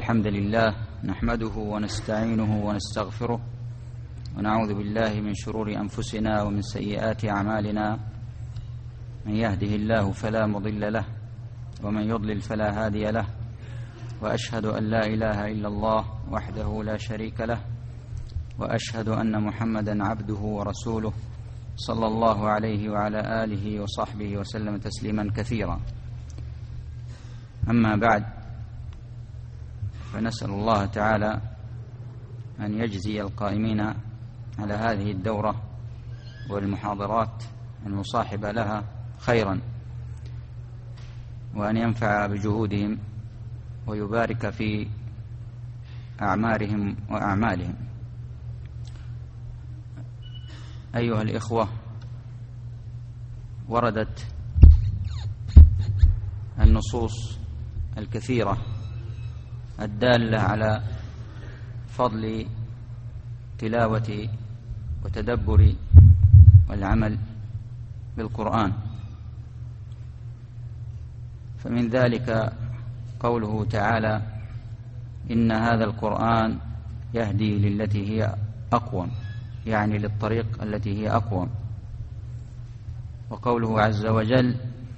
الحمد لله نحمده ونستعينه ونستغفره ونعوذ بالله من شرور أنفسنا ومن سيئات أعمالنا. من يهده الله فلا مضل له ومن يضلل فلا هادي له، وأشهد أن لا إله إلا الله وحده لا شريك له، وأشهد أن محمدا عبده ورسوله صلى الله عليه وعلى آله وصحبه وسلم تسليما كثيرا. أما بعد، فنسأل الله تعالى أن يجزي القائمين على هذه الدورة والمحاضرات المصاحبة لها خيرا، وأن ينفع بجهودهم ويبارك في أعمارهم وأعمالهم. أيها الإخوة، وردت النصوص الكثيرة الدالة على فضل تلاوة وتدبر والعمل بالقرآن، فمن ذلك قوله تعالى: إن هذا القرآن يهدي للتي هي أقوم، يعني للطريق التي هي أقوم. وقوله عز وجل: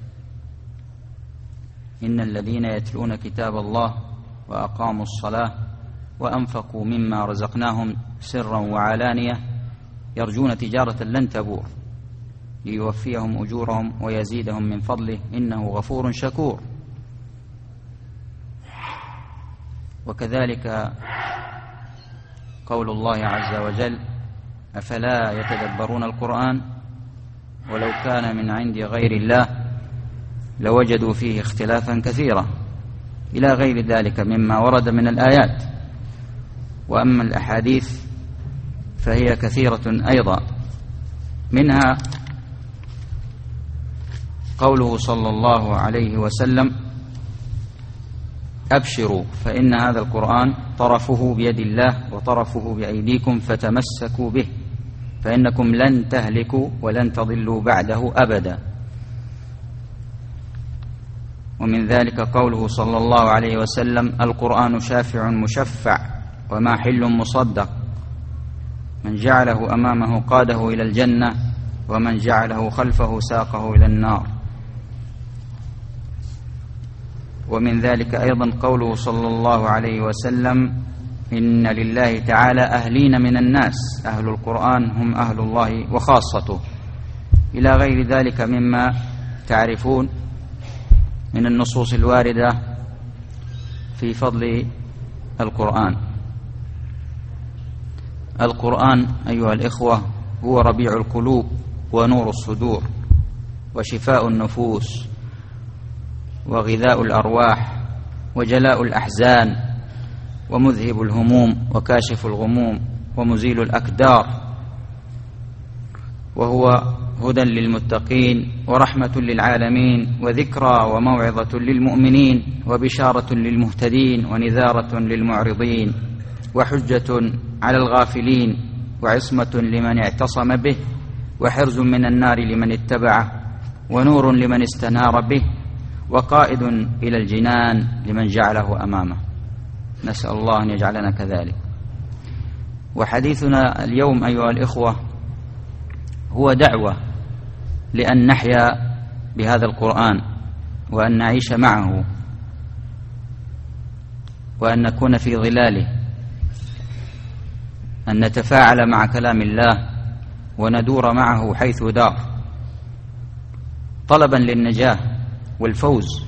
إن الذين يتلون كتاب الله وأقاموا الصلاة وأنفقوا مما رزقناهم سرا وعلانية يرجون تجارة لن تبور ليوفيهم أجورهم ويزيدهم من فضله إنه غفور شكور. وكذلك قول الله عز وجل: أفلا يتدبرون القرآن ولو كان من عند غير الله لوجدوا فيه اختلافا كثيرا، إلى غير ذلك مما ورد من الآيات. وأما الأحاديث فهي كثيرة أيضا، منها قوله صلى الله عليه وسلم: أبشروا فإن هذا القرآن طرفه بيد الله وطرفه بأيديكم فتمسكوا به فإنكم لن تهلكوا ولن تضلوا بعده أبدا. ومن ذلك قوله صلى الله عليه وسلم: القرآن شافع مشفع وماحل مصدق، من جعله أمامه قاده إلى الجنة ومن جعله خلفه ساقه إلى النار. ومن ذلك أيضا قوله صلى الله عليه وسلم: إن لله تعالى أهلين من الناس، أهل القرآن هم أهل الله وخاصته، إلى غير ذلك مما تعرفون من النصوص الواردة في فضل القرآن. القرآن أيها الإخوة هو ربيع القلوب ونور الصدور وشفاء النفوس وغذاء الأرواح وجلاء الأحزان ومذهب الهموم وكاشف الغموم ومزيل الأكدار، وهو هدى للمتقين ورحمة للعالمين وذكرى وموعظة للمؤمنين وبشارة للمهتدين ونذارة للمعرضين وحجة على الغافلين وعصمة لمن اعتصم به وحرز من النار لمن اتبعه ونور لمن استنار به وقائد إلى الجنان لمن جعله أمامه. نسأل الله أن يجعلنا كذلك. وحديثنا اليوم أيها الإخوة هو دعوة لأن نحيا بهذا القرآن وأن نعيش معه وأن نكون في ظلاله، أن نتفاعل مع كلام الله وندور معه حيث دار، طلبا للنجاة والفوز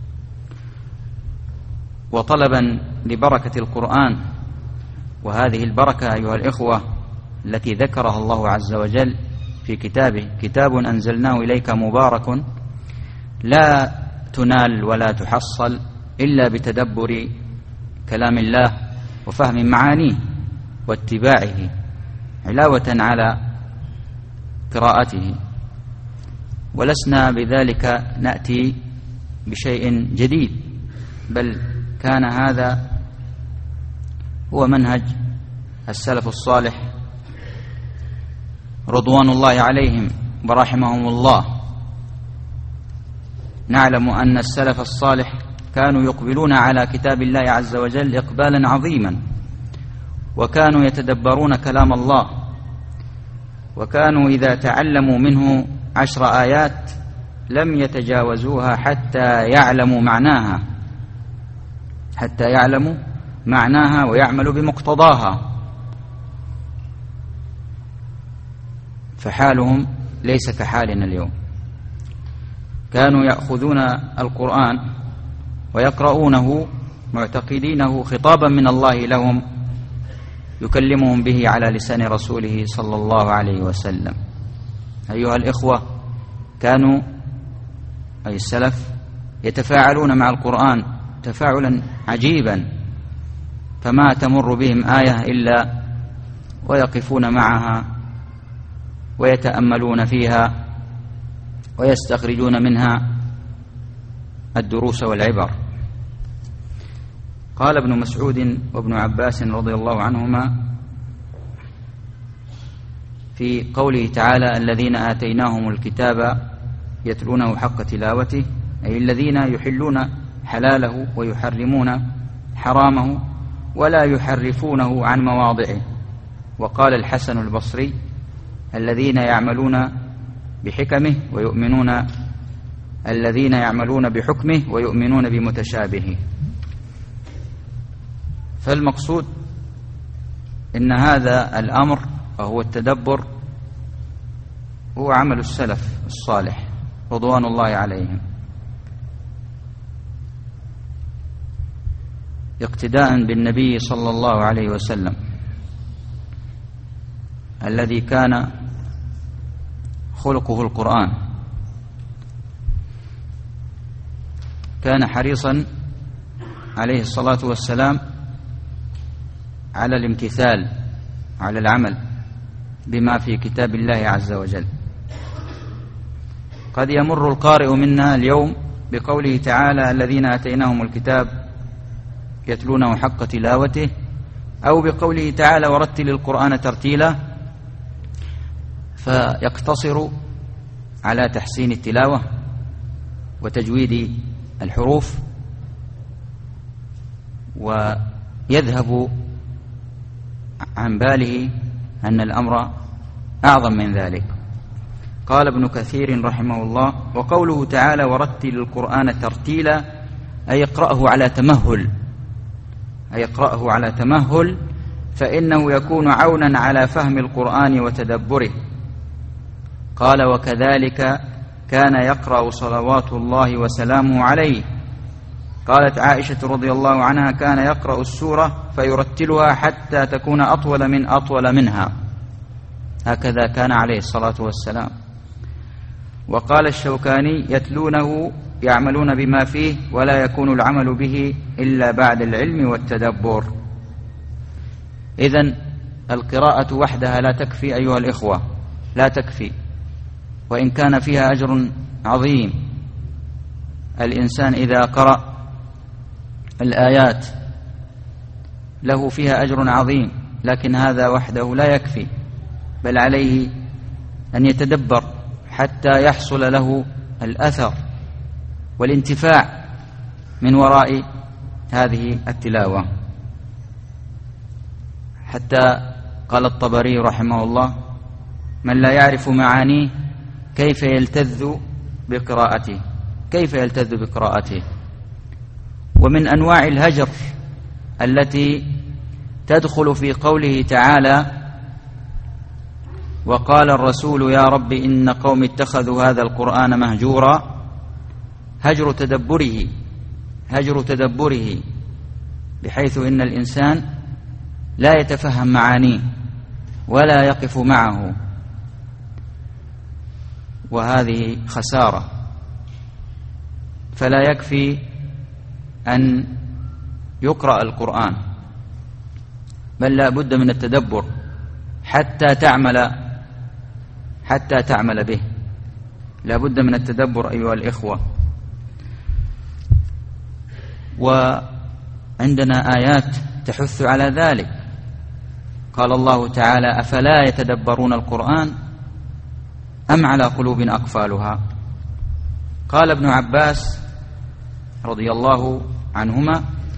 وطلبا لبركة القرآن. وهذه البركة أيها الإخوة التي ذكرها الله عز وجل في كتابه: كتاب أنزلناه إليك مبارك لا تنال ولا تحصل إلا بتدبر كلام الله وفهم معانيه واتباعه علاوة على قراءته. ولسنا بذلك نأتي بشيء جديد، بل كان هذا هو منهج السلف الصالح رضوان الله عليهم ورحمهم الله. نعلم أن السلف الصالح كانوا يقبلون على كتاب الله عز وجل إقبالا عظيما، وكانوا يتدبرون كلام الله، وكانوا إذا تعلموا منه 10 آيات لم يتجاوزوها حتى يعلموا معناها ويعملوا بمقتضاها. فحالهم ليس كحالنا اليوم. كانوا يأخذون القرآن ويقرؤونه معتقدينه خطابا من الله لهم، يكلمهم به على لسان رسوله صلى الله عليه وسلم. أيها الإخوة، كانوا أي السلف يتفاعلون مع القرآن تفاعلا عجيبا، فما تمر بهم آية إلا ويقفون معها ويتأملون فيها ويستخرجون منها الدروس والعبر. قال ابن مسعود وابن عباس رضي الله عنهما في قوله تعالى: الذين آتيناهم الكتاب يتلونه حق تلاوته، أي الذين يحلون حلاله ويحرمون حرامه ولا يحرفونه عن مواضعه. وقال الحسن البصري: الذين يعملون بحكمه ويؤمنون، الذين يعملون بحكمه ويؤمنون بمتشابهه. فالمقصود إن هذا الأمر وهو التدبر هو عمل السلف الصالح رضوان الله عليهم، اقتداء بالنبي صلى الله عليه وسلم الذي كان خلقه القرآن. كان حريصا عليه الصلاة والسلام على الامتثال، على العمل بما في كتاب الله عز وجل. قد يمر القارئ منا اليوم بقوله تعالى: الذين آتيناهم الكتاب يتلونه حق تلاوته، أو بقوله تعالى: ورتل القرآن ترتيلا، فيقتصر على تحسين التلاوة وتجويد الحروف، ويذهب عن باله أن الأمر أعظم من ذلك. قال ابن كثير رحمه الله: وقوله تعالى: ورتل القرآن ترتيلا، أي اقرأه على تمهل، فإنه يكون عونا على فهم القرآن وتدبره. قال: وكذلك كان يقرأ صلوات الله وسلامه عليه. قالت عائشة رضي الله عنها: كان يقرأ السورة فيرتلها حتى تكون أطول منها. هكذا كان عليه الصلاة والسلام. وقال الشوكاني: يتلونه يعملون بما فيه، ولا يكون العمل به إلا بعد العلم والتدبر. إذن القراءة وحدها لا تكفي أيها الإخوة، لا تكفي، وإن كان فيها أجر عظيم. الإنسان إذا قرأ الآيات له فيها أجر عظيم، لكن هذا وحده لا يكفي، بل عليه أن يتدبر حتى يحصل له الأثر والانتفاع من وراء هذه التلاوة. حتى قال الطبري رحمه الله: من لا يعرف معانيه كيف يلتذ بقراءته. ومن أنواع الهجر التي تدخل في قوله تعالى: وقال الرسول يا رب إن قوم اتخذوا هذا القرآن مهجورا، هجر تدبره، بحيث إن الإنسان لا يتفهم معانيه ولا يقف معه، وهذه خسارة. فلا يكفي أن يقرأ القرآن، بل لا بد من التدبر حتى تعمل به. لا بد من التدبر أيها الإخوة. وعندنا آيات تحث على ذلك. قال الله تعالى: أفلا يتدبرون القرآن أم على قلوب أقفالها. قال ابن عباس: رضي الله عنهما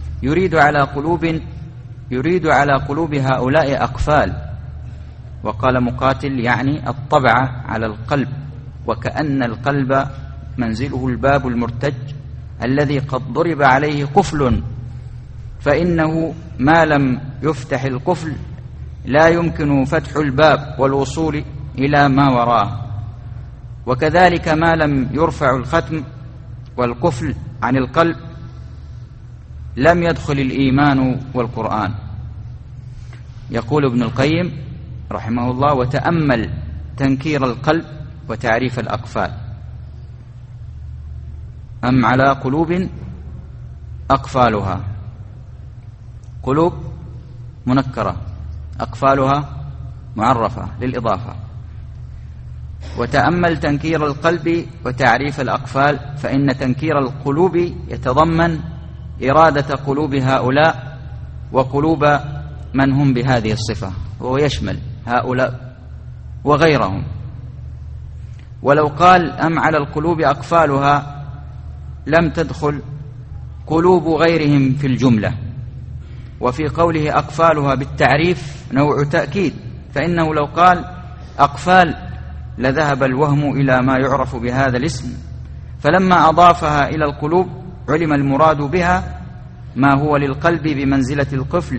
يريد على قلوب هؤلاء أقفال، وقال مقاتل يعني الطبع على القلب، وكأن القلب منزله الباب المرتج الذي قد ضرب عليه قفل، فإنه ما لم يفتح القفل لا يمكن فتح الباب والوصول إلى ما وراه، وكذلك ما لم يرفع الختم والقفل عن القلب لم يدخل الإيمان والقرآن. يقول ابن القيم رحمه الله: وتأمل تنكير القلب وتعريف الأقفال. أم على قلوب أقفالها، قلوب منكرة، أقفالها معرفة للإضافة. وتأمل تنكير القلب وتعريف الأقفال، فإن تنكير القلوب يتضمن إرادة قلوب هؤلاء وقلوب من هم بهذه الصفة، وهو يشمل هؤلاء وغيرهم. ولو قال أم على القلوب أقفالها لم تدخل قلوب غيرهم في الجملة. وفي قوله أقفالها بالتعريف نوع تأكيد، فإنه لو قال أقفال لذهب الوهم إلى ما يعرف بهذا الاسم، فلما أضافها إلى القلوب علم المراد بها ما هو للقلب بمنزلة القفل،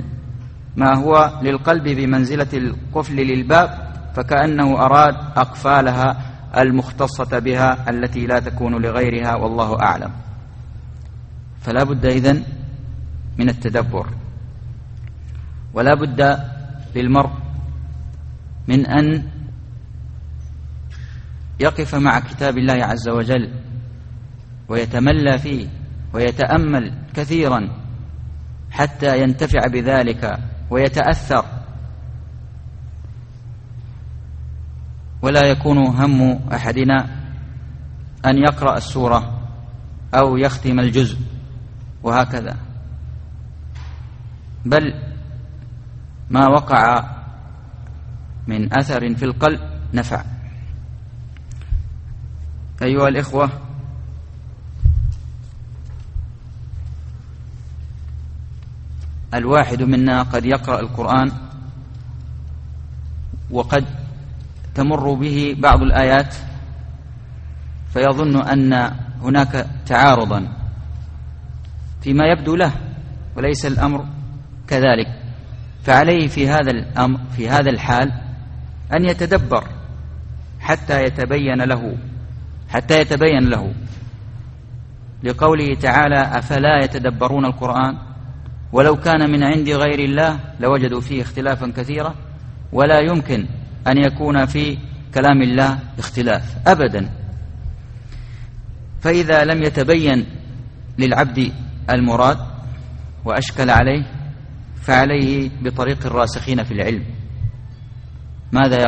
للباب، فكأنه أراد أقفالها المختصة بها التي لا تكون لغيرها، والله أعلم. فلا بد إذن من التدبر، ولا بد للمرء من أن يقف مع كتاب الله عز وجل ويتملى فيه ويتأمل كثيرا حتى ينتفع بذلك ويتأثر، ولا يكون هم أحدنا أن يقرأ السورة أو يختم الجزء وهكذا، بل ما وقع من أثر في القلب نفع. أيها الإخوة، الواحد منا قد يقرأ القرآن وقد تمر به بعض الآيات فيظن أن هناك تعارضا فيما يبدو له، وليس الأمر كذلك. فعليه في هذا الحال أن يتدبر حتى يتبين له، لقوله تعالى: أفلا يتدبرون القرآن ولو كان من عند غير الله لوجدوا فيه اختلافا كثيرا. ولا يمكن أن يكون في كلام الله اختلاف أبدا. فإذا لم يتبين للعبد المراد وأشكل عليه فعليه بطريق الراسخين في العلم. ماذا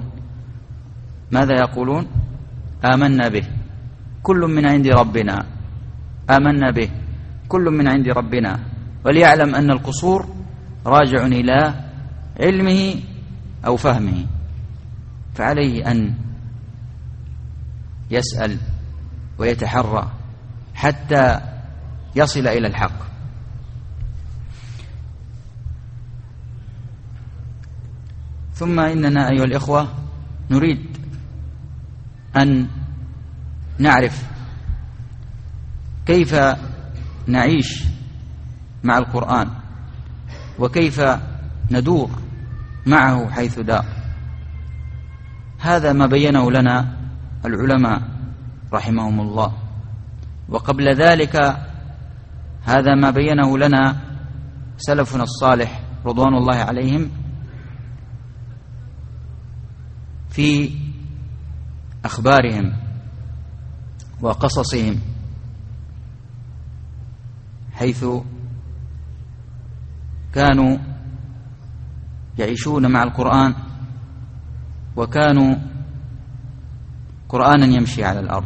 يقولون؟ آمنا به كل من عند ربنا، آمنا به كل من عند ربنا، وليعلم أن القصور راجع إلى علمه أو فهمه، فعليه أن يسأل ويتحرى حتى يصل إلى الحق. ثم إننا أيها الإخوة نريد أن نعرف كيف نعيش مع القرآن وكيف ندور معه حيث دار. هذا ما بينه لنا العلماء رحمهم الله، وقبل ذلك هذا ما بينه لنا سلفنا الصالح رضوان الله عليهم في أخبارهم وقصصهم، حيث كانوا يعيشون مع القرآن وكانوا قرآنا يمشي على الأرض.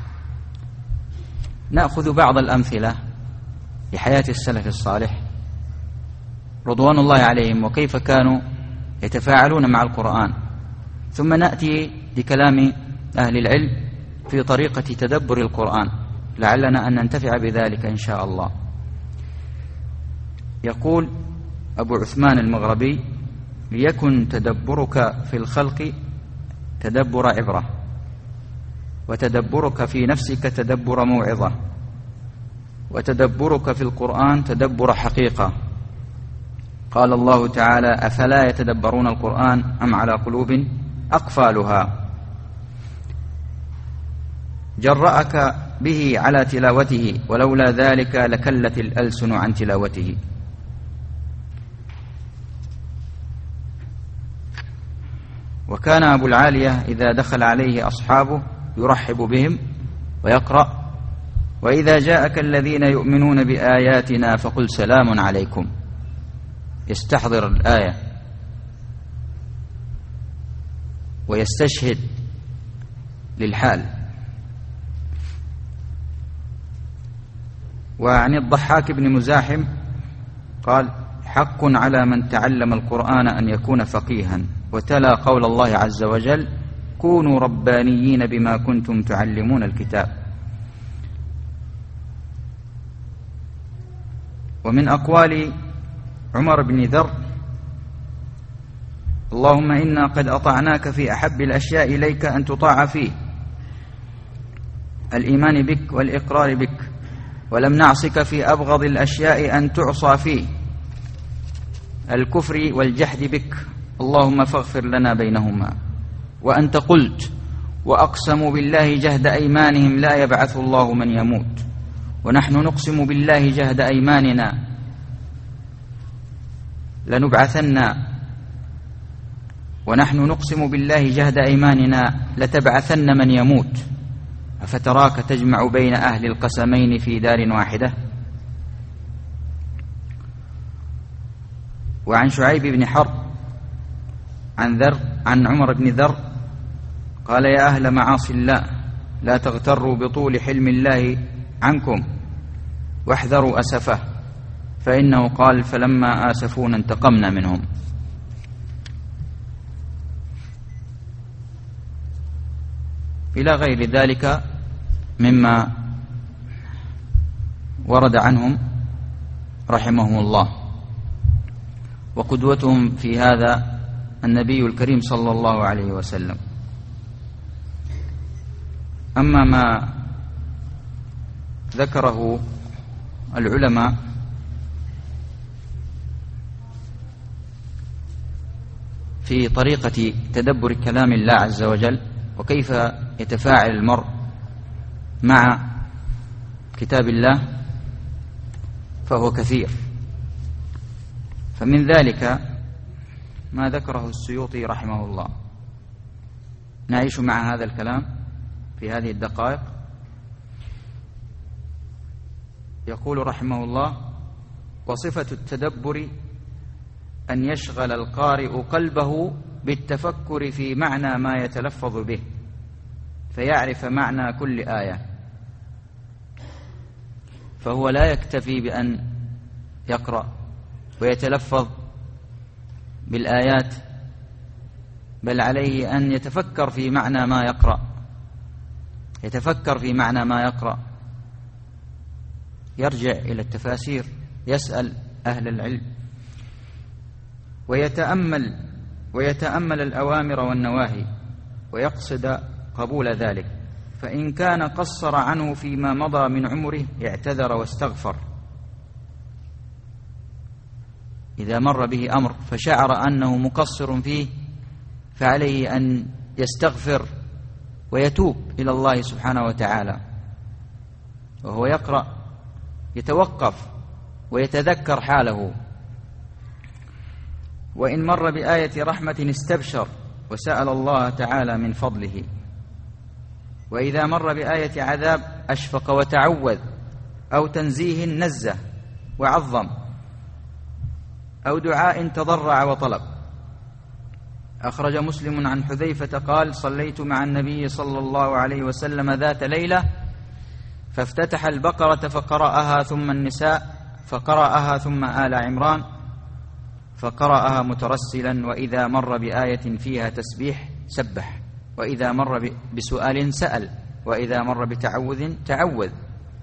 نأخذ بعض الأمثلة لحياة السلف الصالح رضوان الله عليهم وكيف كانوا يتفاعلون مع القرآن، ثم نأتي لكلام أهل العلم في طريقة تدبر القرآن. لعلنا أن ننتفع بذلك إن شاء الله. يقول أبو عثمان المغربي: ليكن تدبرك في الخلق تدبر عبرة، وتدبرك في نفسك تدبر موعظة، وتدبرك في القرآن تدبر حقيقة. قال الله تعالى: أفلا يتدبرون القرآن أم على قلوب أقفالها. جرأك به على تلاوته، ولولا ذلك لكلت الألسن عن تلاوته. وكان أبو العالية إذا دخل عليه أصحابه يرحب بهم ويقرأ: وإذا جاءك الذين يؤمنون بآياتنا فقل سلام عليكم. يستحضر الآية ويستشهد للحال. وعن الضحاك بن مزاحم قال: حق على من تعلم القرآن أن يكون فقيها، وتلا قول الله عز وجل: كونوا ربانيين بما كنتم تعلمون الكتاب. ومن أقوال عمر بن ذر: اللهم إنا قد أطعناك في أحب الأشياء إليك أن تطاع فيه، الإيمان بك والإقرار بك، ولم نعصك في أبغض الأشياء أن تعصى فيه، الكفر والجحد بك، اللهم فاغفر لنا بينهما. وأنت قلت: وأقسموا بالله جهد أيمانهم لا يبعث الله من يموت، ونحن نقسم بالله جهد أيماننا لنبعثن، ونحن نقسم بالله جهد أيماننا لتبعثن من يموت، أفتراك تجمع بين أهل القسمين في دار واحدة. وعن شعيب بن حرب عن عمر بن ذر قال: يا أهل معاصي الله لا تغتروا بطول حلم الله عنكم، واحذروا أسفه، فإنه قال: فلما آسفونا انتقمنا منهم. إلى غير ذلك مما ورد عنهم رحمهم الله. وقدوتهم في هذا النبي الكريم صلى الله عليه وسلم. أما ما ذكره العلماء في طريقة تدبر كلام الله عز وجل، وكيف يتفاعل المرء مع كتاب الله، فهو كثير. فمن ذلك ما ذكره السيوطي رحمه الله. نعيش مع هذا الكلام في هذه الدقائق. يقول رحمه الله: وصفة التدبر أن يشغل القارئ قلبه بالتفكر في معنى ما يتلفظ به، فيعرف معنى كل آية، فهو لا يكتفي بأن يقرأ ويتلفظ بالآيات، بل عليه أن يتفكر في معنى ما يقرأ، يتفكر في معنى ما يقرأ، يرجع إلى التفاسير، يسأل أهل العلم، ويتأمل الأوامر والنواهي، ويقصد قبول ذلك. فإن كان قصر عنه فيما مضى من عمره اعتذر واستغفر. إذا مر به أمر فشعر أنه مقصر فيه فعليه أن يستغفر ويتوب إلى الله سبحانه وتعالى، وهو يقرأ يتوقف ويتذكر حاله. وإن مر بآية رحمة استبشر وسأل الله تعالى من فضله، وإذا مر بآية عذاب أشفق وتعوذ، أو تنزيه نزه وعظم، أو دعاء تضرع وطلب. أخرج مسلم عن حذيفة قال: صليت مع النبي صلى الله عليه وسلم ذات ليلة، فافتتح البقرة فقرأها، ثم النساء فقرأها، ثم آل عمران فقرأها مترسلا، وإذا مر بآية فيها تسبيح سبح، وإذا مر بسؤال سأل، وإذا مر بتعوذ تعوذ.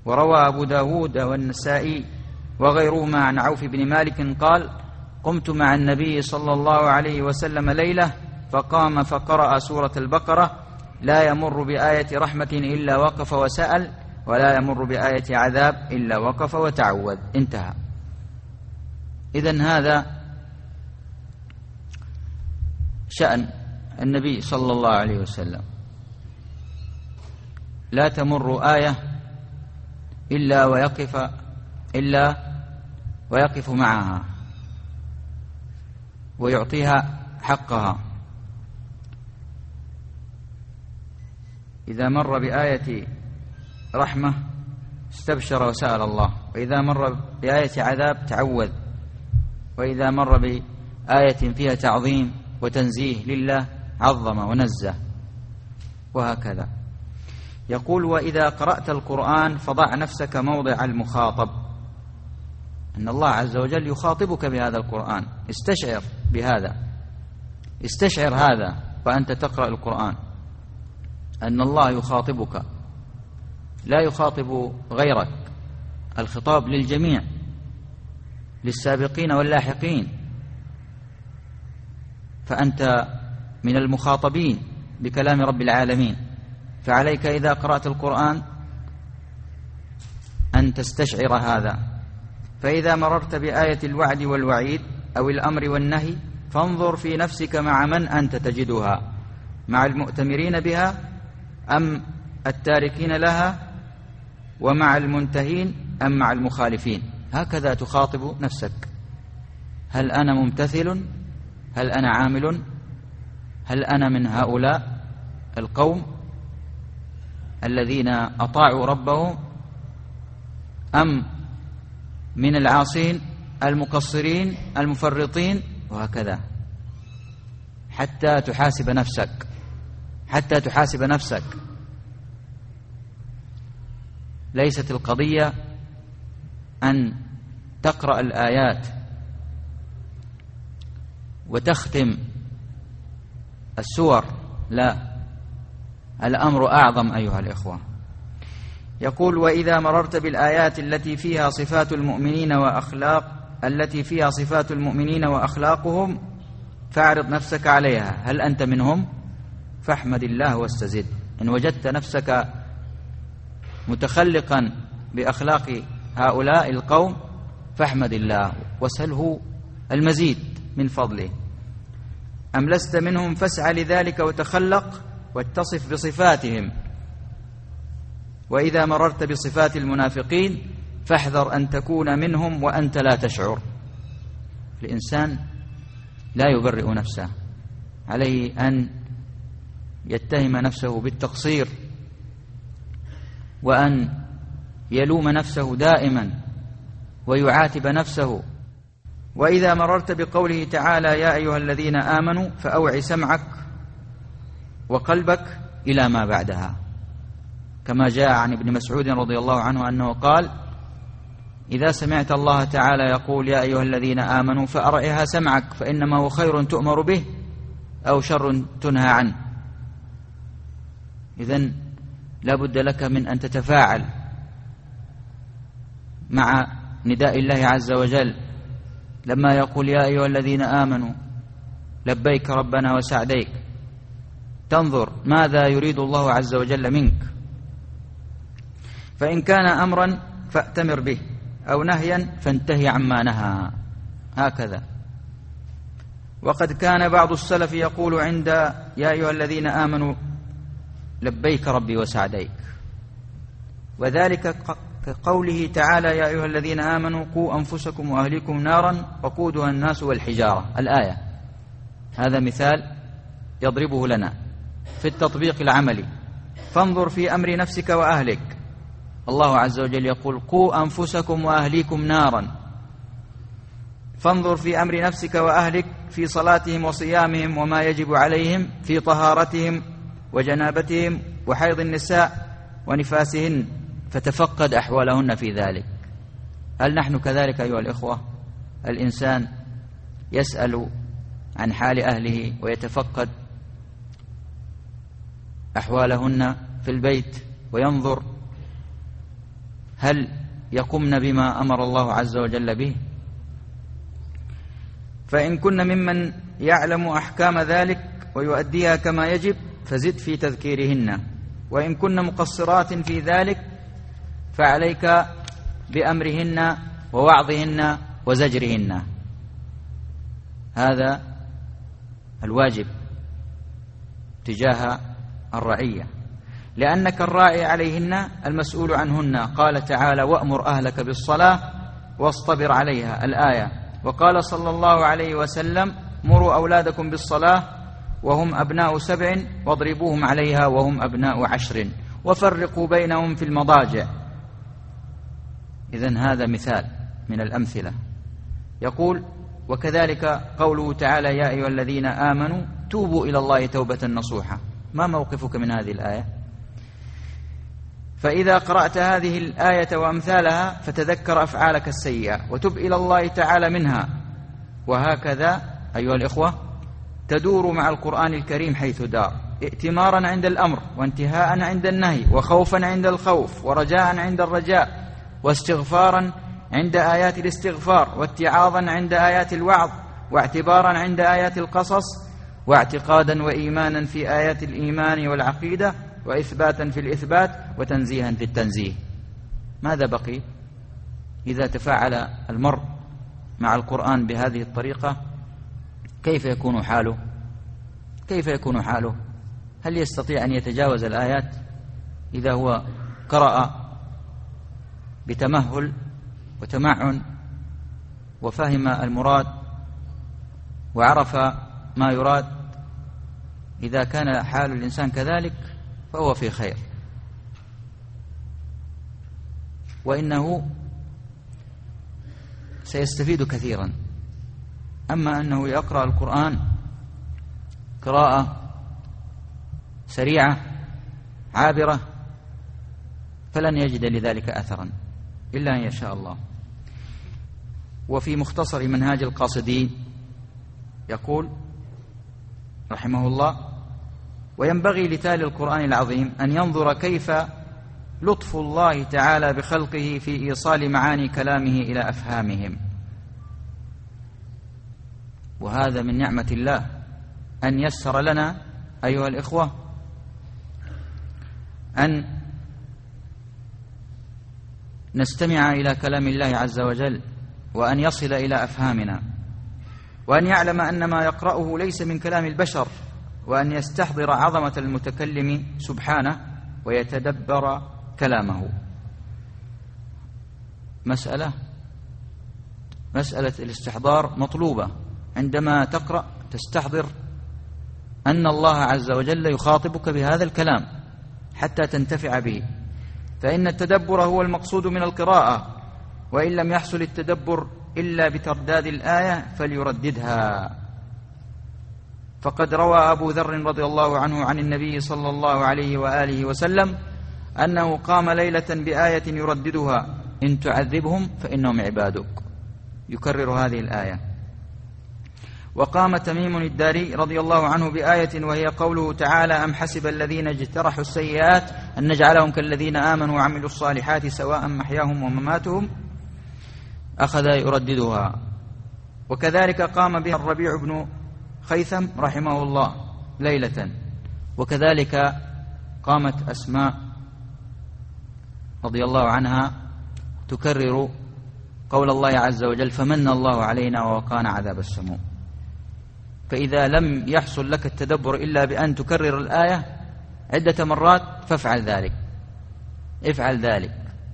وروى أبو داود والنسائي وغيرهما عن عوف بن مالك قال: قمت مع النبي صلى الله عليه وسلم ليلة فقام فقرأ سورة البقرة: لا يمر بآية رحمة إلا وقف وسأل، ولا يمر بآية عذاب إلا وقف وتعوذ. انتهى. إذن هذا شأن النبي صلى الله عليه وسلم، لا تمر آية إلا ويقف معها ويعطيها حقها. إذا مر بآية رحمة استبشر وسأل الله، وإذا مر بآية عذاب تعوذ، وإذا مر بآية فيها تعظيم وتنزيه لله عظم ونزه، وهكذا. يقول: وإذا قرأت القرآن فضع نفسك موضع المخاطب، أن الله عز وجل يخاطبك بهذا القرآن. استشعر بهذا، استشعر هذا وأنت تقرأ القرآن، أن الله يخاطبك، لا يخاطب غيرك، الخطاب للجميع، للسابقين واللاحقين، فأنت من المخاطبين بكلام رب العالمين. فعليك إذا قرأت القرآن أن تستشعر هذا. فإذا مررت بآية الوعد والوعيد أو الأمر والنهي فانظر في نفسك مع من أنت تجدها، مع المؤتمرين بها أم التاركين لها، ومع المنتهين أم مع المخالفين. هكذا تخاطب نفسك: هل أنا ممتثل؟ هل أنا عامل؟ هل أنا من هؤلاء القوم الذين أطاعوا ربهم، أم من العاصين المقصرين المفرطين؟ وهكذا حتى تحاسب نفسك، حتى تحاسب نفسك. ليست القضية أن تقرأ الآيات وتختم السور، لا، الأمر أعظم أيها الإخوة. يقول: وإذا مررت بالآيات التي فيها صفات المؤمنين وأخلاقهم فاعرض نفسك عليها، هل أنت منهم؟ فاحمد الله واستزد. إن وجدت نفسك متخلقا بأخلاق هؤلاء القوم فاحمد الله واسأله المزيد من فضله. أم لست منهم فاسعى لذلك وتخلق واتصف بصفاتهم. وإذا مررت بصفات المنافقين فاحذر أن تكون منهم وأنت لا تشعر. الإنسان لا يبرئ نفسه، عليه أن يتهم نفسه بالتقصير، وأن يلوم نفسه دائما ويعاتب نفسه. وإذا مررت بقوله تعالى: يا أيها الذين آمنوا، فأوعي سمعك وقلبك إلى ما بعدها، كما جاء عن ابن مسعود رضي الله عنه أنه قال: إذا سمعت الله تعالى يقول يا أيها الذين آمنوا فأرعها سمعك، فإنما هو خير تؤمر به أو شر تنهى عنه. إذن لا بد لك من أن تتفاعل مع نداء الله عز وجل لما يقول يا أيها الذين آمنوا لبيك ربنا وسعديك، تنظر ماذا يريد الله عز وجل منك، فإن كان أمرا فأتمر به أو نهيا فانتهي عما نهى، هكذا. وقد كان بعض السلف يقول عند يا أيها الذين آمنوا لبيك ربي وسعديك، وذلك كقوله تعالى يا أيها الذين آمنوا قوا أنفسكم وأهليكم نارا وقودها الناس والحجارة، الآية. هذا مثال يضربه لنا في التطبيق العملي. فانظر في أمر نفسك وأهلك. الله عز وجل يقول قوا أنفسكم وأهليكم نارا، فانظر في أمر نفسك وأهلك في صلاتهم وصيامهم وما يجب عليهم في طهارتهم وجنابتهم وحيض النساء ونفاسهن، فتفقد أحوالهن في ذلك. هل نحن كذلك أيها الإخوة؟ الإنسان يسأل عن حال أهله ويتفقد أحوالهن في البيت وينظر هل يقمن بما أمر الله عز وجل به؟ فإن كن ممن يعلم أحكام ذلك ويؤديها كما يجب فزد في تذكيرهن، وإن كن مقصرات في ذلك فعليك بأمرهن ووعظهن وزجرهن. هذا الواجب تجاه الرعية، لأنك الراعي عليهن المسؤول عنهن. قال تعالى: وأمر أهلك بالصلاة واصطبر عليها، الآية. وقال صلى الله عليه وسلم: مروا أولادكم بالصلاة وهم أبناء 7 واضربوهم عليها وهم أبناء 10 وفرقوا بينهم في المضاجع. إذن هذا مثال من الأمثلة. يقول: وكذلك قوله تعالى: يا أيها الذين آمنوا توبوا إلى الله توبة نصوحا. ما موقفك من هذه الآية؟ فإذا قرأت هذه الآية وأمثالها فتذكر أفعالك السيئة وتب إلى الله تعالى منها. وهكذا أيها الإخوة تدور مع القرآن الكريم حيث دار، ائتمارا عند الأمر، وانتهاء عند النهي، وخوفا عند الخوف، ورجاء عند الرجاء، واستغفارا عند آيات الاستغفار، واتعاظا عند آيات الوعظ، واعتبارا عند آيات القصص، واعتقادا وإيمانا في آيات الإيمان والعقيدة، وإثباتا في الإثبات، وتنزيها في التنزيه. ماذا بقي؟ إذا تفاعل المرء مع القرآن بهذه الطريقة كيف يكون حاله؟ كيف يكون حاله؟ هل يستطيع أن يتجاوز الآيات إذا هو قرأ بتمهل وتمعن وفهم المراد وعرف ما يراد؟ إذا كان حال الإنسان كذلك فهو في خير، وإنه سيستفيد كثيرا. أما أنه يقرأ القرآن قراءة سريعة عابرة فلن يجد لذلك أثرا إلا أن يشاء الله. وفي مختصر منهاج القاصدين يقول رحمه الله: وينبغي لتالي القرآن العظيم أن ينظر كيف لطف الله تعالى بخلقه في إيصال معاني كلامه إلى أفهامهم. وهذا من نعمة الله أن يسر لنا أيها الإخوة أن نستمع إلى كلام الله عز وجل، وأن يصل إلى أفهامنا، وأن يعلم أن ما يقرأه ليس من كلام البشر، وأن يستحضر عظمة المتكلم سبحانه ويتدبر كلامه. مسألة الاستحضار مطلوبة. عندما تقرأ تستحضر أن الله عز وجل يخاطبك بهذا الكلام حتى تنتفع به، فإن التدبر هو المقصود من القراءة، وإن لم يحصل التدبر إلا بترداد الآية فليرددها. فقد روى أبو ذر رضي الله عنه عن النبي صلى الله عليه وآله وسلم أنه قام ليلة بآية يرددها: إن تعذبهم فإنهم عبادك، يكرر هذه الآية. وقام تميم الداري رضي الله عنه بآية وهي قوله تعالى: أم حسب الذين اجترحوا السيئات أن نجعلهم كالذين آمنوا وعملوا الصالحات سواء محياهم ومماتهم، أخذ يرددها. وكذلك قام بها الربيع بن خيثم رحمه الله ليلة. وكذلك قامت أسماء رضي الله عنها تكرر قول الله عز وجل: فمن الله علينا ووقانا عذاب السموم. فإذا لم يحصل لك التدبر إلا بأن تكرر الآية عدة مرات فافعل ذلك، افعل ذلك.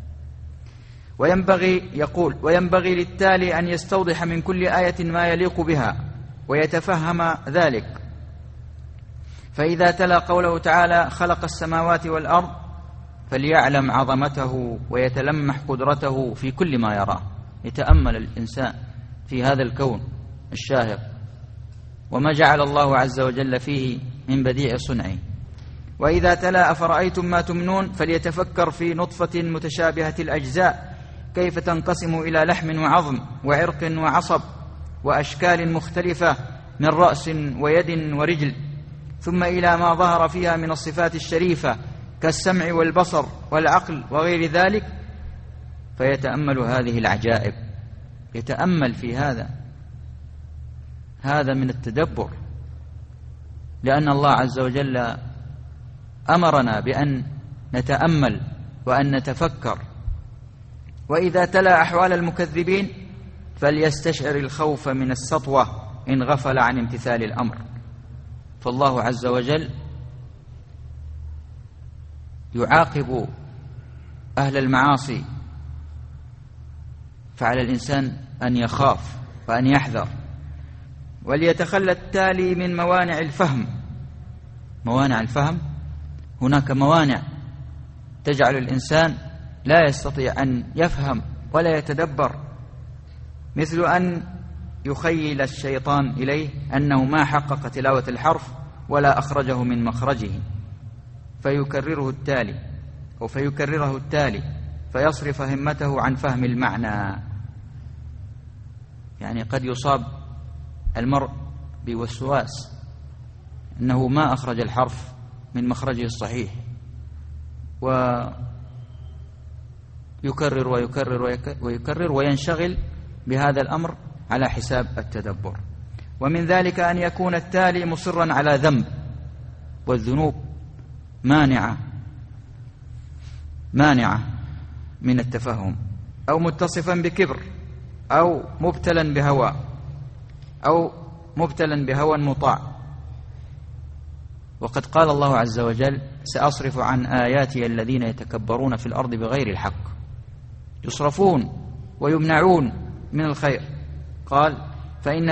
وينبغي للتالي أن يستوضح من كل آية ما يليق بها ويتفهم ذلك. فإذا تلا قوله تعالى: خلق السماوات والأرض، فليعلم عظمته ويتلمح قدرته في كل ما يراه. يتأمل الإنسان في هذا الكون الشاهق وما جعل الله عز وجل فيه من بديع صنعه. وإذا تلا: أفرأيتم ما تمنون، فليتفكر في نطفة متشابهة الأجزاء كيف تنقسم إلى لحم وعظم وعرق وعصب وأشكال مختلفة من رأس ويد ورجل، ثم إلى ما ظهر فيها من الصفات الشريفة كالسمع والبصر والعقل وغير ذلك، فيتأمل هذه العجائب، يتأمل في هذا من التدبر، لأن الله عز وجل أمرنا بأن نتأمل وأن نتفكر. وإذا تلا أحوال المكذبين فليستشعر الخوف من السطوة إن غفل عن امتثال الأمر. فالله عز وجل يعاقب أهل المعاصي، فعلى الإنسان أن يخاف وأن يحذر، وليتخلى التالي من موانع الفهم. موانع الفهم، هناك موانع تجعل الإنسان لا يستطيع أن يفهم ولا يتدبر، مثل أن يخيل الشيطان إليه أنه ما حقق تلاوة الحرف ولا أخرجه من مخرجه، فيكرره التالي فيصرف همته عن فهم المعنى. يعني قد يصاب المرء بوسواس أنه ما أخرج الحرف من مخرجه الصحيح، ويكرر ويكرر وينشغل بهذا الأمر على حساب التدبر. ومن ذلك أن يكون التالي مصرا على ذنب، والذنوب مانعة من التفهم، أو متصفا بكبر، أو مبتلا بهوى مطاع. وقد قال الله عز وجل: سأصرف عن آياتي الذين يتكبرون في الأرض بغير الحق، يصرفون ويمنعون من الخير. قال: فإن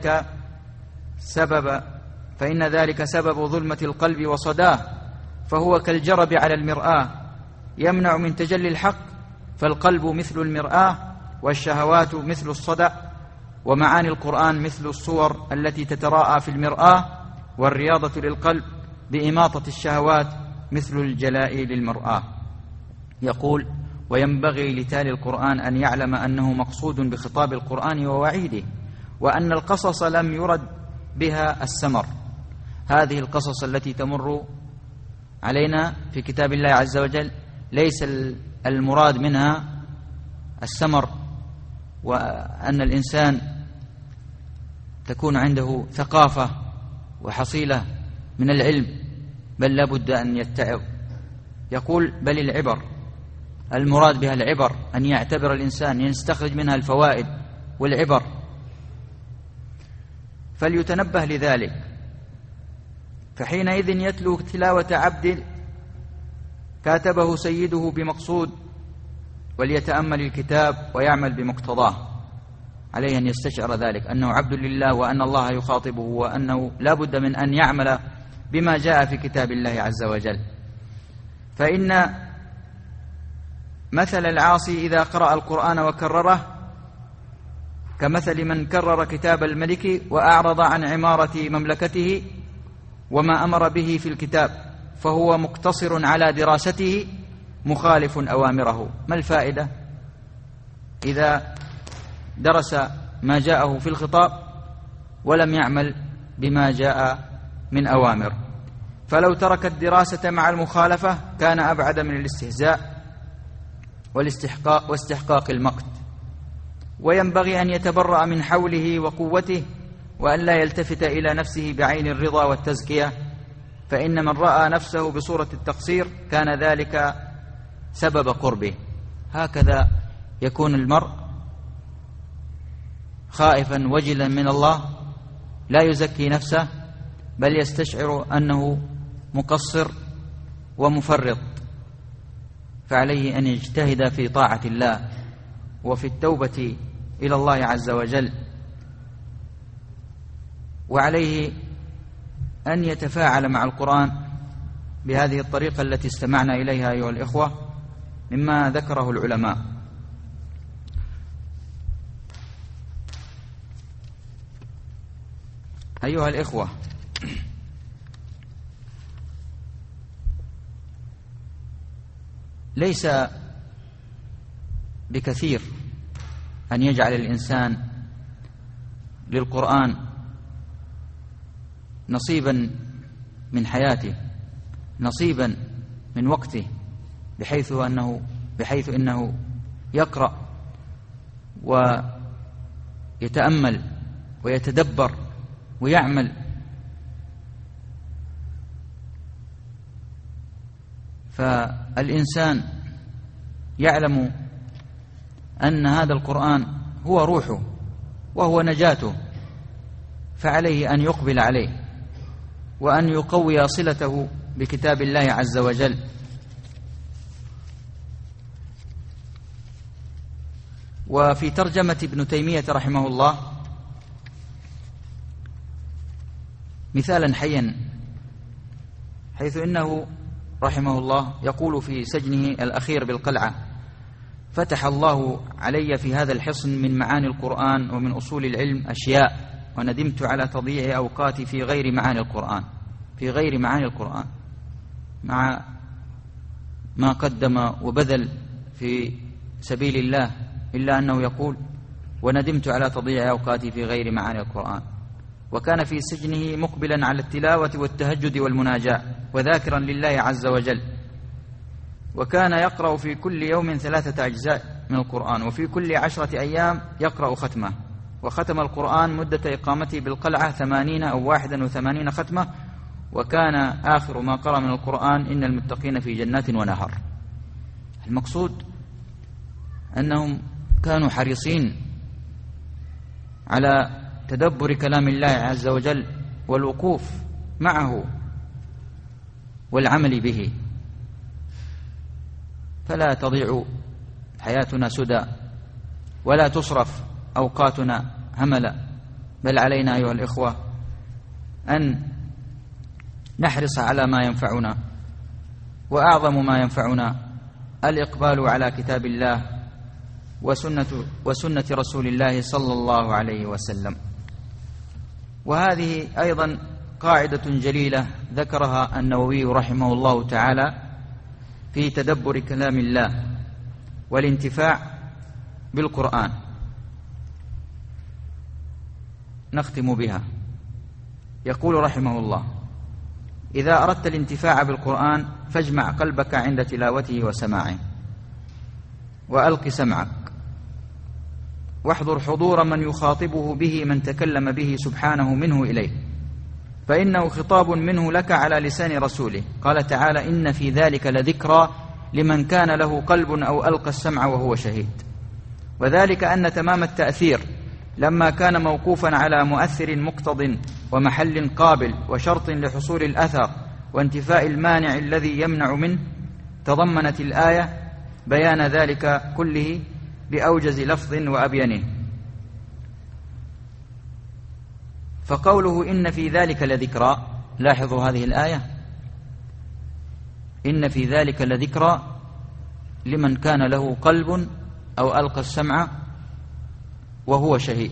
ذلك سبب ظلمة القلب وصداه، فهو كالجرب على المرآة يمنع من تجلي الحق، فالقلب مثل المرآة، والشهوات مثل الصدى، ومعاني القرآن مثل الصور التي تتراءى في المرآة، والرياضة للقلب بإماطة الشهوات مثل الجلاء للمرآة. يقول: وينبغي لتالي القرآن أن يعلم أنه مقصود بخطاب القرآن ووعيده، وأن القصص لم يرد بها السمر. هذه القصص التي تمر علينا في كتاب الله عز وجل ليس المراد منها السمر، وأن الإنسان تكون عنده ثقافة وحصيلة من العلم، بل لابد أن يتعظ. يقول: بل العبر، المراد بها العبر، أن يعتبر الإنسان، يستخرج منها الفوائد والعبر، فليتنبه لذلك. فحينئذ يتلو تلاوة عبد كاتبه سيده بمقصود، وليتأمل الكتاب ويعمل بمقتضاه. عليه أن يستشعر ذلك، أنه عبد لله، وأن الله يخاطبه، وأنه لا بد من أن يعمل بما جاء في كتاب الله عز وجل. فإن مثل العاصي إذا قرأ القرآن وكرره كمثل من كرر كتاب الملك وأعرض عن عمارة مملكته وما أمر به في الكتاب، فهو مقتصر على دراسته مخالف أوامره. ما الفائدة إذا درس ما جاءه في الخطاب ولم يعمل بما جاء من أوامر؟ فلو ترك الدراسة مع المخالفة كان أبعد من الاستهزاء واستحقاق المقت. وينبغي أن يتبرأ من حوله وقوته، وأن لا يلتفت إلى نفسه بعين الرضا والتزكية، فإن من رأى نفسه بصورة التقصير كان ذلك سبب قربه. هكذا يكون المرء خائفا وجلا من الله، لا يزكي نفسه، بل يستشعر أنه مقصر ومفرط، فعليه أن يجتهد في طاعة الله وفي التوبة إلى الله عز وجل، وعليه أن يتفاعل مع القرآن بهذه الطريقة التي استمعنا إليها أيها الإخوة مما ذكره العلماء. أيها الإخوة، ليس بكثير أن يجعل الإنسان للقرآن نصيبا من حياته، نصيبا من وقته، بحيث إنه يقرأ ويتأمل ويتدبر ويعمل. فالإنسان يعلم أن هذا القرآن هو روحه وهو نجاته، فعليه أن يقبل عليه وأن يقوي صلته بكتاب الله عز وجل. وفي ترجمة ابن تيمية رحمه الله مثالا حيا، حيث إنه رحمه الله يقول في سجنه الأخير بالقلعة: فتح الله علي في هذا الحصن من معاني القرآن ومن أصول العلم أشياء، وندمت على تضييع أوقاتي في غير معاني القرآن، في غير معاني القرآن، مع ما قدم وبذل في سبيل الله، إلا أنه يقول: وندمت على تضييع أوقاتي في غير معاني القرآن. وكان في سجنه مقبلا على التلاوة والتهجد والمناجاة وذاكرا لله عز وجل، وكان يقرأ في كل يوم 3 أجزاء من القرآن، وفي كل 10 أيام يقرأ ختمة، وختم القرآن مدة إقامته بالقلعة 80 أو 81 ختمة، وكان آخر ما قرأ من القرآن: إن المتقين في جنات ونهر. المقصود أنهم كانوا حريصين على تدبر كلام الله عز وجل والوقوف معه والعمل به، فلا تضيع حياتنا سدى ولا تصرف أوقاتنا هملا، بل علينا أيها الإخوة أن نحرص على ما ينفعنا، وأعظم ما ينفعنا الإقبال على كتاب الله وسنة رسول الله صلى الله عليه وسلم. وهذه أيضا قاعدة جليلة ذكرها النووي رحمه الله تعالى في تدبر كلام الله والانتفاع بالقرآن، نختم بها. يقول رحمه الله: إذا أردت الانتفاع بالقرآن فاجمع قلبك عند تلاوته وسماعه، وألق سمعك، واحضر حضور من يخاطبه به من تكلم به سبحانه منه إليه، فإنه خطاب منه لك على لسان رسوله. قال تعالى: إن في ذلك لذكرى لمن كان له قلب أو ألقى السمع وهو شهيد. وذلك أن تمام التأثير لما كان موقوفا على مؤثر مقتض ومحل قابل وشرط لحصول الأثر وانتفاء المانع الذي يمنع منه، تضمنت الآية بيان ذلك كله بأوجز لفظ وأبينه. فقوله إن في ذلك لذكرى، لاحظوا هذه الآية: إن في ذلك لذكرى لمن كان له قلب أو ألقى السمع وهو شهيد.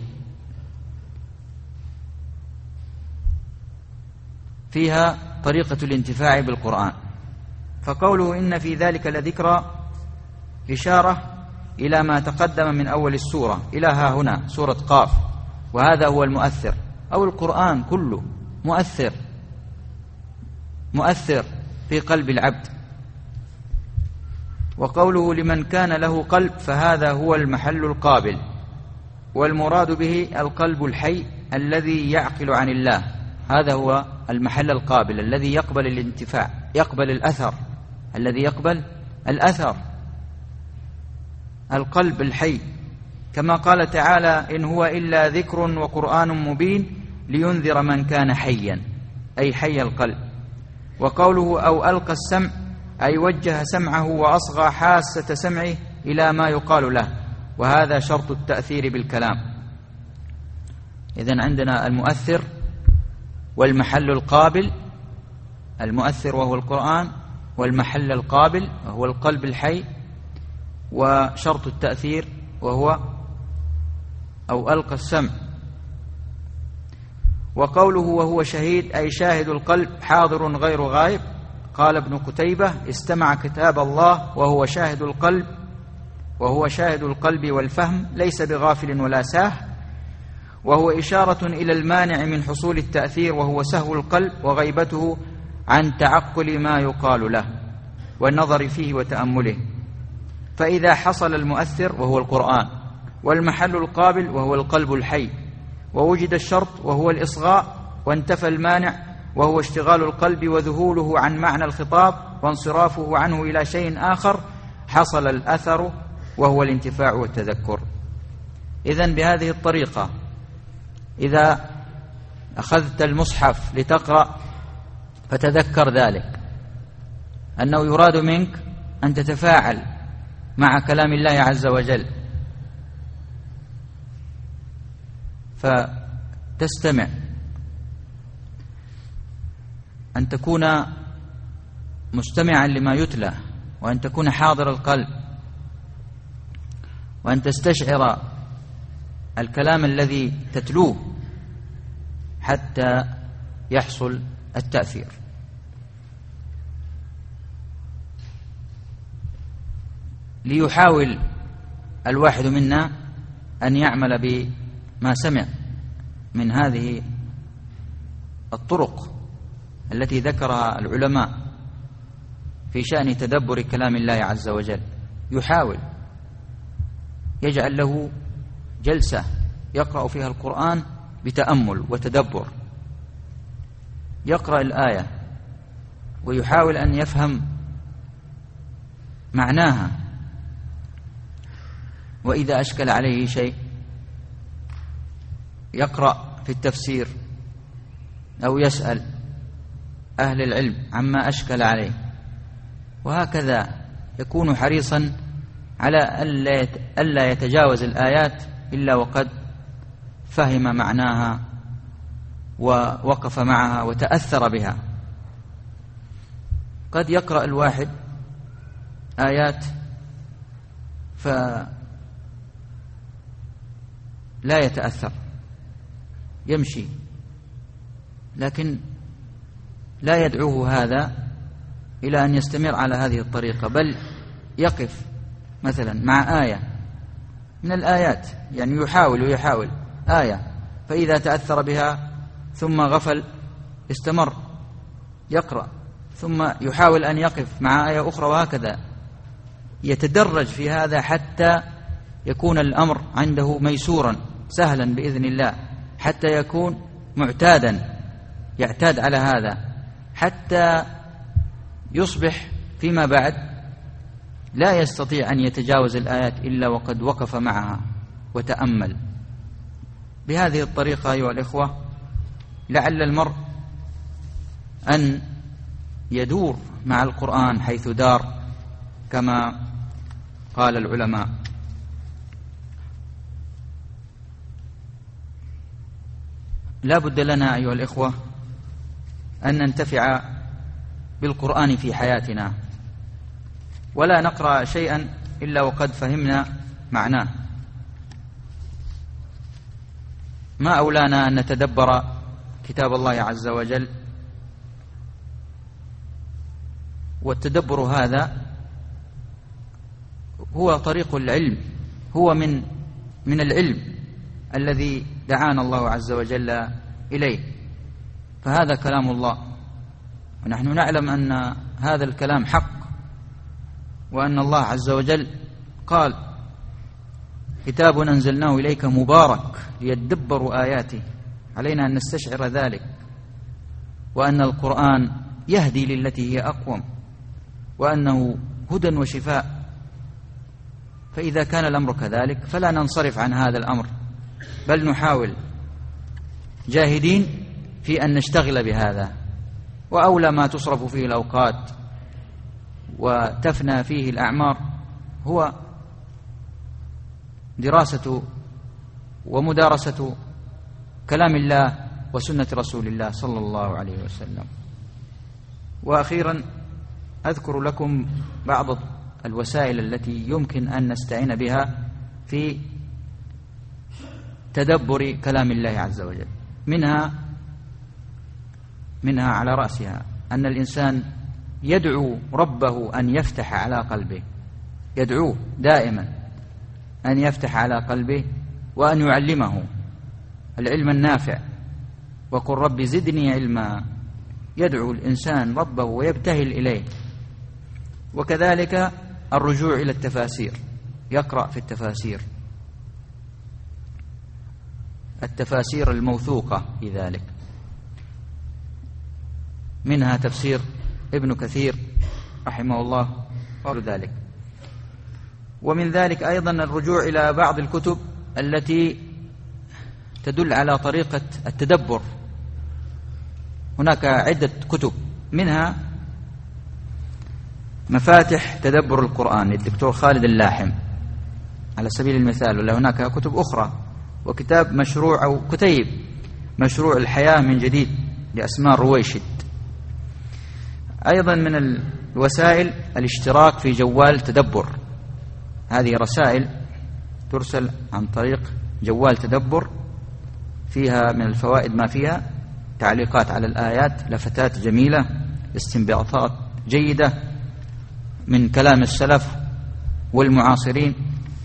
فيها طريقة الانتفاع بالقرآن. فقوله إن في ذلك لذكرى إشارة إلى ما تقدم من أول السورة إلى ها هنا، سورة قاف، وهذا هو المؤثر، أو القرآن كله مؤثر في قلب العبد. وقوله لمن كان له قلب، فهذا هو المحل القابل، والمراد به القلب الحي الذي يعقل عن الله، هذا هو المحل القابل الذي يقبل الانتفاع، يقبل الأثر، الذي يقبل الأثر، القلب الحي. كما قال تعالى: إن هو إلا ذكر وقرآن مبين لينذر من كان حيا، أي حي القلب. وقوله أو ألقى السمع، أي وجه سمعه وأصغى حاسة سمعه إلى ما يقال له، وهذا شرط التأثير بالكلام. إذن عندنا المؤثر والمحل القابل، المؤثر وهو القرآن، والمحل القابل وهو القلب الحي، وشرط التأثير وهو أو ألقى السمع. وقوله وهو شهيد، أي شاهد القلب حاضر غير غائب. قال ابن قتيبة: استمع كتاب الله وهو شاهد القلب، وهو شاهد القلب والفهم، ليس بغافل ولا ساه، وهو إشارة إلى المانع من حصول التأثير، وهو سهو القلب وغيبته عن تعقل ما يقال له والنظر فيه وتأمله. فإذا حصل المؤثر وهو القرآن، والمحل القابل وهو القلب الحي، ووجد الشرط وهو الإصغاء، وانتفى المانع وهو اشتغال القلب وذهوله عن معنى الخطاب وانصرافه عنه إلى شيء آخر، حصل الأثر وهو الانتفاع والتذكر. إذن بهذه الطريقة إذا أخذت المصحف لتقرأ فتذكر ذلك، أنه يراد منك أن تتفاعل مع كلام الله عز وجل، فتستمع، أن تكون مستمعا لما يتلى، وأن تكون حاضر القلب، وأن تستشعر الكلام الذي تتلوه حتى يحصل التأثير. ليحاول الواحد منا أن يعمل بما سمع من هذه الطرق التي ذكرها العلماء في شأن تدبر كلام الله عز وجل. يحاول يجعل له جلسة يقرأ فيها القرآن بتأمل وتدبر، يقرأ الآية ويحاول أن يفهم معناها، وإذا أشكل عليه شيء يقرأ في التفسير أو يسأل أهل العلم عما أشكل عليه، وهكذا يكون حريصا على ألا يتجاوز الآيات إلا وقد فهم معناها ووقف معها وتأثر بها. قد يقرأ الواحد آيات فلا يتأثر، يمشي، لكن لا يدعوه هذا إلى أن يستمر على هذه الطريقة، بل يقف مثلا مع آية من الآيات، يعني يحاول آية، فإذا تأثر بها ثم غفل استمر يقرأ، ثم يحاول أن يقف مع آية أخرى، وهكذا يتدرج في هذا حتى يكون الأمر عنده ميسورا سهلا بإذن الله، حتى يكون معتادا، يعتاد على هذا، حتى يصبح فيما بعد لا يستطيع أن يتجاوز الآيات إلا وقد وقف معها وتأمل. بهذه الطريقة أيها الإخوة لعل المرء أن يدور مع القرآن حيث دار كما قال العلماء. لا بد لنا أيها الإخوة أن ننتفع بالقرآن في حياتنا، ولا نقرأ شيئا إلا وقد فهمنا معناه. ما أولانا أن نتدبر كتاب الله عز وجل، والتدبر هذا هو طريق العلم، هو من العلم الذي دعانا الله عز وجل إليه، فهذا كلام الله، ونحن نعلم أن هذا الكلام حق، وأن الله عز وجل قال: كتاب أنزلناه إليك مبارك ليدبروا آياته. علينا أن نستشعر ذلك، وأن القرآن يهدي للتي هي أقوم، وأنه هدى وشفاء. فإذا كان الأمر كذلك فلا ننصرف عن هذا الأمر، بل نحاول جاهدين في أن نشتغل بهذا. وأولى ما تصرف فيه الأوقات وتفنى فيه الأعمار هو دراسة ومدارسة كلام الله وسنة رسول الله صلى الله عليه وسلم. وأخيرا أذكر لكم بعض الوسائل التي يمكن أن نستعين بها في تدبر كلام الله عز وجل. منها على رأسها أن الإنسان يدعو ربه أن يفتح على قلبه، يدعوه دائما أن يفتح على قلبه وأن يعلمه العلم النافع. وقل رب زدني علما، يدعو الإنسان ربه ويبتهل إليه. وكذلك الرجوع إلى التفاسير، يقرأ في التفاسير الموثوقة في ذلك، منها تفسير ابن كثير رحمه الله وغير ذلك. ومن ذلك أيضا الرجوع إلى بعض الكتب التي تدل على طريقة التدبر. هناك عدة كتب، منها مفاتح تدبر القرآن للدكتور خالد اللاحم على سبيل المثال، ولا هناك كتب أخرى، وكتاب مشروع أو كتيب مشروع الحياة من جديد لأسماء رويشد. أيضا من الوسائل الاشتراك في جوال تدبر، هذه رسائل ترسل عن طريق جوال تدبر، فيها من الفوائد ما فيها تعليقات على الآيات، لفتات جميلة، استنباطات جيدة من كلام السلف والمعاصرين،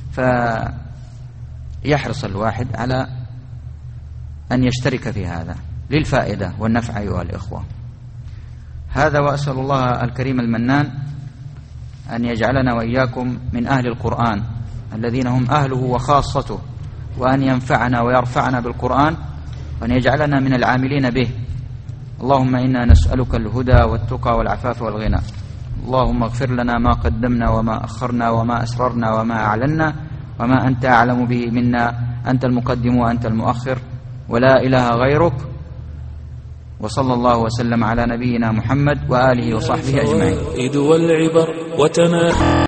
فيحرص الواحد على أن يشترك في هذا للفائدة والنفع أيها الإخوة. هذا، وأسأل الله الكريم المنان أن يجعلنا وإياكم من أهل القرآن الذين هم أهله وخاصته، وأن ينفعنا ويرفعنا بالقرآن، وأن يجعلنا من العاملين به. اللهم إنا نسألك الهدى والتقى والعفاف والغنى. اللهم اغفر لنا ما قدمنا وما أخرنا وما أسررنا وما أعلنا وما أنت أعلم به منا، أنت المقدم وأنت المؤخر ولا إله غيرك. وصلى الله وسلم على نبينا محمد وآله وصحبه أجمعين.